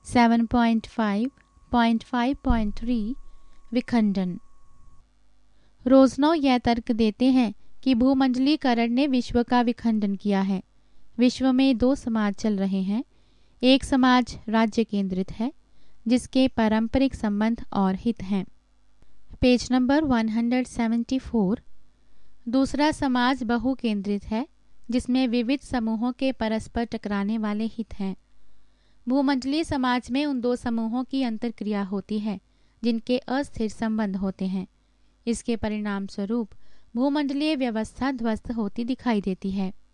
7.5.5.3 विखंडन। रोज़नौ यह तर्क देते हैं कि भूमंडलीकरण ने विश्व का विखंडन किया है। विश्व में दो समाज चल रहे हैं। एक समाज राज्य केंद्रित है, जिसके पारंपरिक संबंध और हित हैं। Page number 174। दूसरा समाज बहु केंद्रित है, जिसमें विविध समूहों के परस्पर टकराने वाले हित हैं। भूमंडलीय समाज में उन दो समूहों की अंतर्क्रिया होती है जिनके अस्थिर संबंध होते हैं। इसके परिणाम स्वरूप भूमंडलीय व्यवस्था ध्वस्त होती दिखाई देती है।